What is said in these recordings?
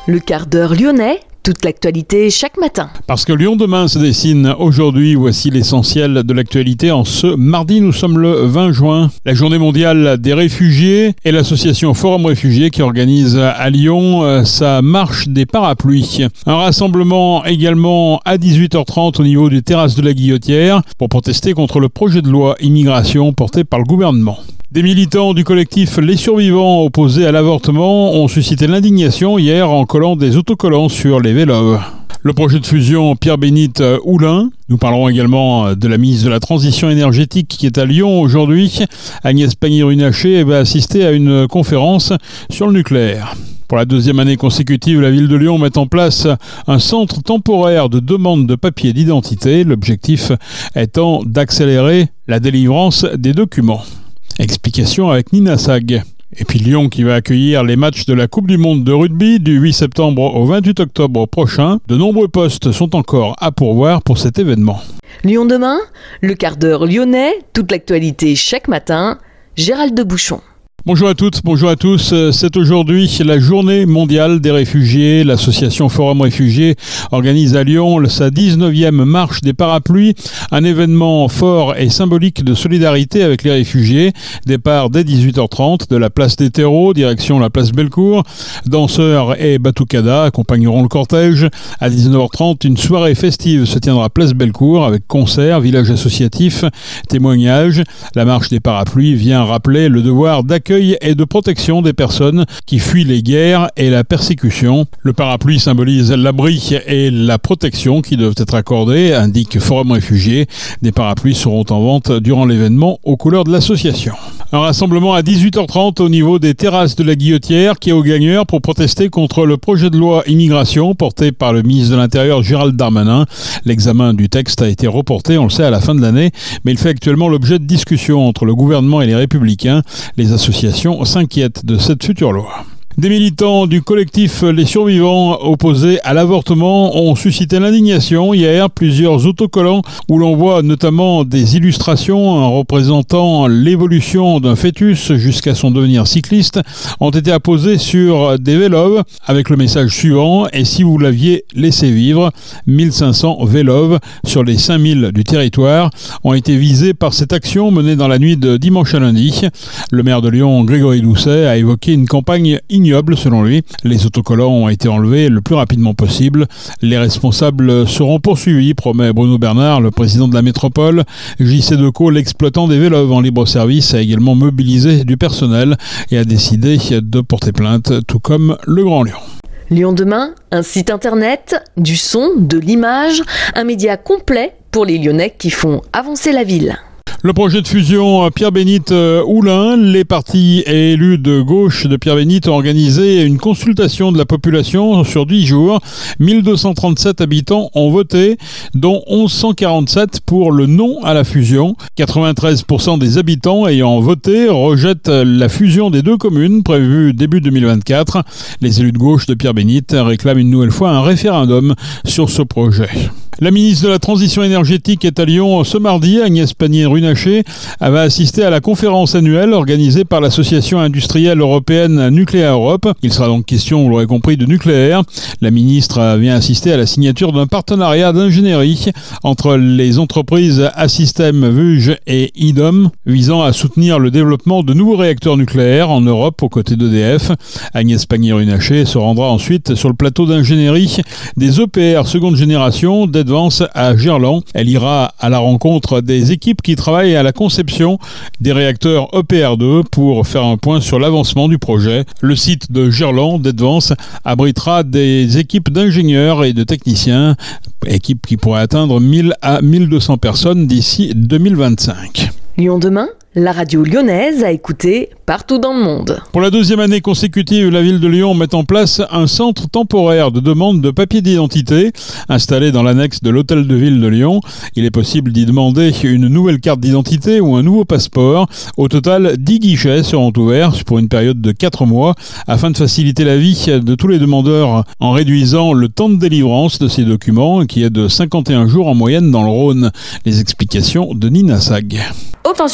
le quart d'heure lyonnais, toute l'actualité chaque matin. Parce que Lyon demain se dessine aujourd'hui, voici l'essentiel de l'actualité en ce mardi, nous sommes le 20 juin. La journée mondiale des réfugiés et l'association Forum Réfugiés qui organise à Lyon sa marche des parapluies. Un rassemblement également à 18h30 au niveau des terrasses de la Guillotière pour protester contre le projet de loi immigration porté par le gouvernement. Des militants du collectif Les Survivants opposés à l'avortement ont suscité l'indignation hier en collant des autocollants sur les vélos. Le projet de fusion Pierre-Bénite Oulin. Nous parlerons également de la ministre de la Transition énergétique qui est à Lyon aujourd'hui. Agnès Pannier-Runacher va assister à une conférence sur le nucléaire. Pour la deuxième année consécutive, la ville de Lyon met en place un centre temporaire de demande de papiers d'identité. L'objectif étant d'accélérer la délivrance des documents. Explication avec Nina Sag. Et puis Lyon qui va accueillir les matchs de la Coupe du Monde de rugby du 8 septembre au 28 octobre prochain. De nombreux postes sont encore à pourvoir pour cet événement. Lyon demain, le quart d'heure lyonnais, toute l'actualité chaque matin. Gérald de Bouchon. Bonjour à toutes, bonjour à tous. C'est aujourd'hui la journée mondiale des réfugiés. L'association Forum Réfugiés organise à Lyon sa 19e marche des parapluies, un événement fort et symbolique de solidarité avec les réfugiés. Départ dès 18h30 de la place des Terreaux, direction la place Bellecour. Danseurs et batucada accompagneront le cortège. À 19h30, une soirée festive se tiendra place Bellecour avec concerts, village associatif, témoignages. La marche des parapluies vient rappeler le devoir d'accueil et de protection des personnes qui fuient les guerres et la persécution. Le parapluie symbolise l'abri et la protection qui doivent être accordées, indique Forum Réfugiés. Des parapluies seront en vente durant l'événement aux couleurs de l'association. Un rassemblement à 18h30 au niveau des terrasses de la Guillotière qui est aux gagneurs pour protester contre le projet de loi immigration porté par le ministre de l'Intérieur Gérald Darmanin. L'examen du texte a été reporté, on le sait, à la fin de l'année, mais il fait actuellement l'objet de discussions entre le gouvernement et les Républicains. Les associations s'inquiètent de cette future loi. Des militants du collectif Les Survivants opposés à l'avortement ont suscité l'indignation hier. Plusieurs autocollants où l'on voit notamment des illustrations représentant l'évolution d'un fœtus jusqu'à son devenir cycliste ont été apposés sur des vélos avec le message suivant: et si vous l'aviez laissé vivre. 1500 vélos sur les 5000 du territoire ont été visés par cette action menée dans la nuit de dimanche à lundi. Le maire de Lyon, Grégory Doucet, a évoqué une campagne ignoble selon lui. Les autocollants ont été enlevés le plus rapidement possible. Les responsables seront poursuivis, promet Bruno Bernard, le président de la métropole. JC Decaux, l'exploitant des vélos en libre service, a également mobilisé du personnel et a décidé de porter plainte, tout comme le Grand Lyon. Lyon demain, un site internet, du son, de l'image, un média complet pour les Lyonnais qui font avancer la ville. Le projet de fusion Pierre-Bénite Oulin, les partis et élus de gauche de Pierre-Bénite ont organisé une consultation de la population sur 10 jours. 1237 habitants ont voté, dont 1147 pour le non à la fusion. 93% des habitants ayant voté rejettent la fusion des deux communes prévue début 2024. Les élus de gauche de Pierre-Bénite réclament une nouvelle fois un référendum sur ce projet. La ministre de la Transition énergétique est à Lyon ce mardi. Agnès Pannier-Runacher va assister à la conférence annuelle organisée par l'Association industrielle européenne Nucléaire Europe. Il sera donc question, vous l'aurez compris, de nucléaire. La ministre vient assister à la signature d'un partenariat d'ingénierie entre les entreprises Assystem Vosges et IDOM visant à soutenir le développement de nouveaux réacteurs nucléaires en Europe aux côtés d'EDF. Agnès Pannier-Runacher se rendra ensuite sur le plateau d'ingénierie des EPR seconde génération d'Advance à Gerland. Elle ira à la rencontre des équipes qui travaillent à la conception des réacteurs EPR2 pour faire un point sur l'avancement du projet. Le site de Gerland d'Advance abritera des équipes d'ingénieurs et de techniciens, équipes qui pourraient atteindre 1000 à 1200 personnes d'ici 2025. Lyon demain, la radio lyonnaise à écouter partout dans le monde. Pour la deuxième année consécutive, la ville de Lyon met en place un centre temporaire de demande de papier d'identité installé dans l'annexe de l'hôtel de ville de Lyon. Il est possible d'y demander une nouvelle carte d'identité ou un nouveau passeport. Au total, 10 guichets seront ouverts pour une période de 4 mois afin de faciliter la vie de tous les demandeurs en réduisant le temps de délivrance de ces documents qui est de 51 jours en moyenne dans le Rhône. Les explications de Nina Sag. Obtention de rendez-vous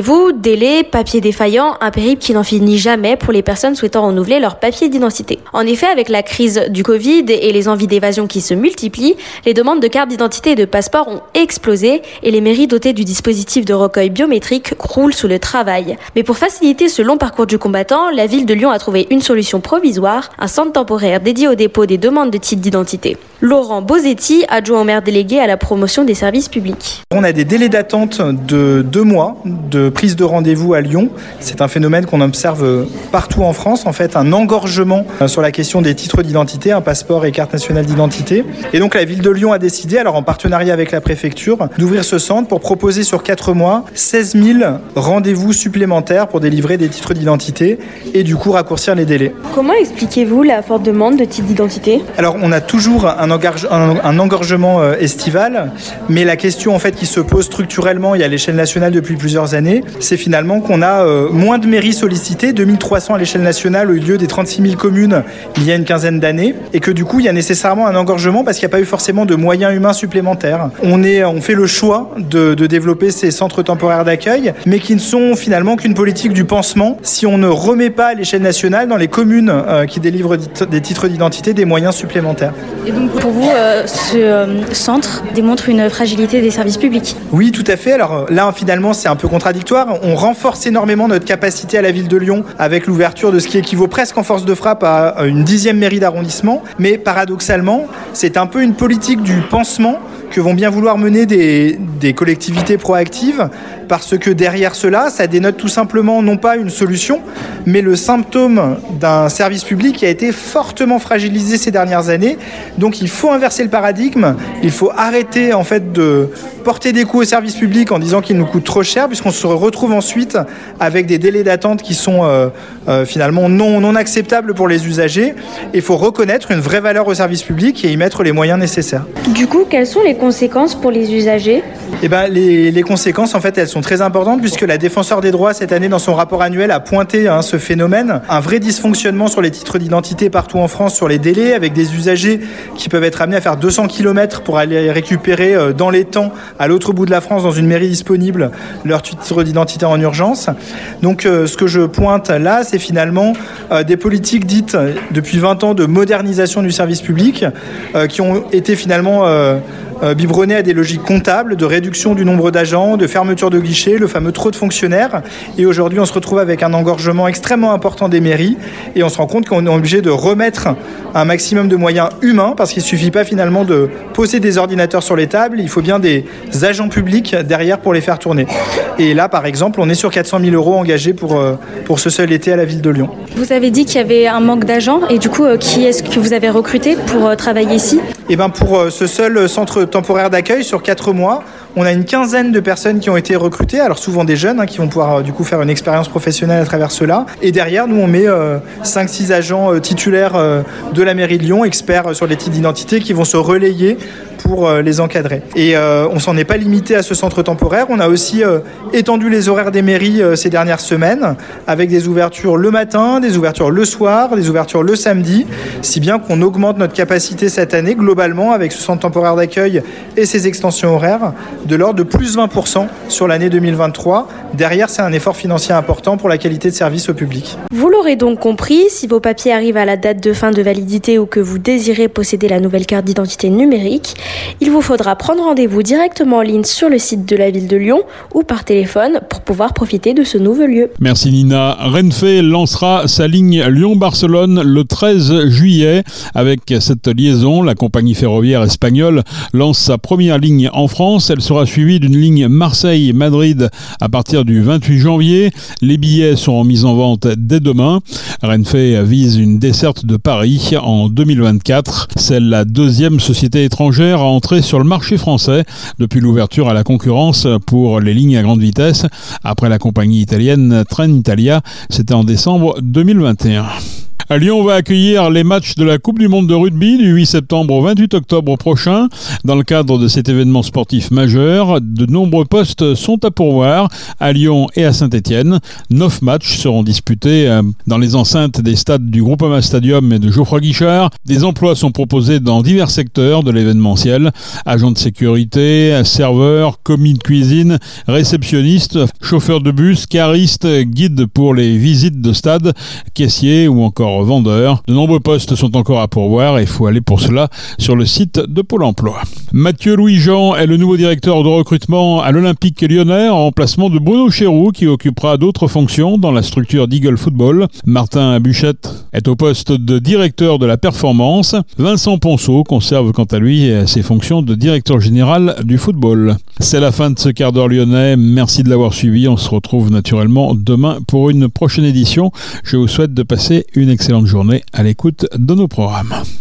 rendez-vous, délais, papiers défaillants, un périple qui n'en finit jamais pour les personnes souhaitant renouveler leur papier d'identité. En effet, avec la crise du Covid et les envies d'évasion qui se multiplient, les demandes de carte d'identité et de passeport ont explosé et les mairies dotées du dispositif de recueil biométrique croulent sous le travail. Mais pour faciliter ce long parcours du combattant, la ville de Lyon a trouvé une solution provisoire, un centre temporaire dédié au dépôt des demandes de titres d'identité. Laurent Bosetti, adjoint au maire délégué à la promotion des services publics. On a des délais d'attente de 2 mois de prise de rendez-vous à Lyon. C'est un phénomène qu'on observe partout en France, en fait, un engorgement sur la question des titres d'identité, un passeport et carte nationale d'identité. Et donc la ville de Lyon a décidé, alors en partenariat avec la préfecture, d'ouvrir ce centre pour proposer sur 4 mois 16 000 rendez-vous supplémentaires pour délivrer des titres d'identité et du coup raccourcir les délais. Comment expliquez-vous la forte demande de titres d'identité ? Alors on a toujours un engorgement estival, mais la question en fait qui se pose structurellement et à l'échelle nationale depuis plusieurs années, c'est finalement qu'on a moins de mairies sollicitées, 2300 à l'échelle nationale au lieu des 36 000 communes il y a une quinzaine d'années, et que du coup il y a nécessairement un engorgement parce qu'il n'y a pas eu forcément de moyens humains supplémentaires. On fait le choix de développer ces centres temporaires d'accueil, mais qui ne sont finalement qu'une politique du pansement si on ne remet pas à l'échelle nationale dans les communes qui délivrent des titres d'identité des moyens supplémentaires. Et donc pour vous, ce centre démontre une fragilité des services publics ? Oui, tout à fait. Alors là, finalement, c'est un peu contradictoire. On renforce énormément notre capacité à la ville de Lyon avec l'ouverture de ce qui équivaut presque en force de frappe à une 10e mairie d'arrondissement. Mais paradoxalement, c'est un peu une politique du pansement que vont bien vouloir mener des collectivités proactives, parce que derrière cela, ça dénote tout simplement non pas une solution, mais le symptôme d'un service public qui a été fortement fragilisé ces dernières années. Donc il faut inverser le paradigme, il faut arrêter en fait de porter des coups au service public en disant qu'il nous coûte trop cher, puisqu'on se retrouve ensuite avec des délais d'attente qui sont finalement non acceptables pour les usagers. Il faut reconnaître une vraie valeur au service public et y mettre les moyens nécessaires. Du coup, quelles sont les conséquences pour les usagers ? Les conséquences, en fait, elles sont très importantes puisque la Défenseure des droits, cette année, dans son rapport annuel, a pointé ce phénomène. Un vrai dysfonctionnement sur les titres d'identité partout en France sur les délais, avec des usagers qui peuvent être amenés à faire 200 km pour aller récupérer dans les temps, à l'autre bout de la France, dans une mairie disponible, leur titre d'identité en urgence. Donc, ce que je pointe là, c'est finalement des politiques dites depuis 20 ans de modernisation du service public qui ont été finalement biberonné à des logiques comptables, de réduction du nombre d'agents, de fermeture de guichets, le fameux trop de fonctionnaires. Et aujourd'hui, on se retrouve avec un engorgement extrêmement important des mairies et on se rend compte qu'on est obligé de remettre un maximum de moyens humains parce qu'il ne suffit pas finalement de poser des ordinateurs sur les tables, il faut bien des agents publics derrière pour les faire tourner. Et là, par exemple, on est sur 400 000 € engagés pour ce seul été à la ville de Lyon. Vous avez dit qu'il y avait un manque d'agents et du coup, qui est-ce que vous avez recruté pour travailler ici ? Pour ce seul centre temporaire d'accueil sur 4 mois, on a une quinzaine de personnes qui ont été recrutées, alors souvent des jeunes qui vont pouvoir du coup faire une expérience professionnelle à travers cela. Et derrière, nous on met 5-6 agents titulaires de la mairie de Lyon, experts sur les titres d'identité, qui vont se relayer pour les encadrer. Et on s'en est pas limité à ce centre temporaire, on a aussi étendu les horaires des mairies ces dernières semaines, avec des ouvertures le matin, des ouvertures le soir, des ouvertures le samedi, si bien qu'on augmente notre capacité cette année globalement avec ce centre temporaire d'accueil et ses extensions horaires de l'ordre de plus 20% sur l'année 2023. Derrière, c'est un effort financier important pour la qualité de service au public. Vous l'aurez donc compris, si vos papiers arrivent à la date de fin de validité ou que vous désirez posséder la nouvelle carte d'identité numérique, il vous faudra prendre rendez-vous directement en ligne sur le site de la ville de Lyon ou par téléphone pour pouvoir profiter de ce nouveau lieu. Merci Nina. Renfe lancera sa ligne Lyon-Barcelone le 13 juillet. Avec cette liaison, la compagnie ferroviaire espagnole lance sa première ligne en France. Elle sera suivie d'une ligne Marseille-Madrid à partir du 28 janvier. Les billets seront mis en vente dès demain. Renfe vise une desserte de Paris en 2024. C'est la deuxième société étrangère à entrer sur le marché français depuis l'ouverture à la concurrence pour les lignes à grande vitesse. Après la compagnie italienne Trenitalia, c'était en décembre 2021. Lyon va accueillir les matchs de la Coupe du Monde de rugby du 8 septembre au 28 octobre prochain. Dans le cadre de cet événement sportif majeur, de nombreux postes sont à pourvoir à Lyon et à Saint-Étienne. 9 matchs seront disputés dans les enceintes des stades du Groupama Stadium et de Geoffroy Guichard. Des emplois sont proposés dans divers secteurs de l'événementiel. Agents de sécurité, serveurs, commis de cuisine, réceptionnistes, chauffeurs de bus, caristes, guides pour les visites de stade, caissiers ou encore vendeurs. De nombreux postes sont encore à pourvoir et il faut aller pour cela sur le site de Pôle emploi. Mathieu Louis-Jean est le nouveau directeur de recrutement à l'Olympique Lyonnais en remplacement de Bruno Chéroux qui occupera d'autres fonctions dans la structure d'Eagle Football. Martin Buchette est au poste de directeur de la performance. Vincent Ponceau conserve quant à lui ses fonctions de directeur général du football. C'est la fin de ce quart d'heure lyonnais. Merci de l'avoir suivi. On se retrouve naturellement demain pour une prochaine édition. Je vous souhaite de passer une excellente journée à l'écoute de nos programmes.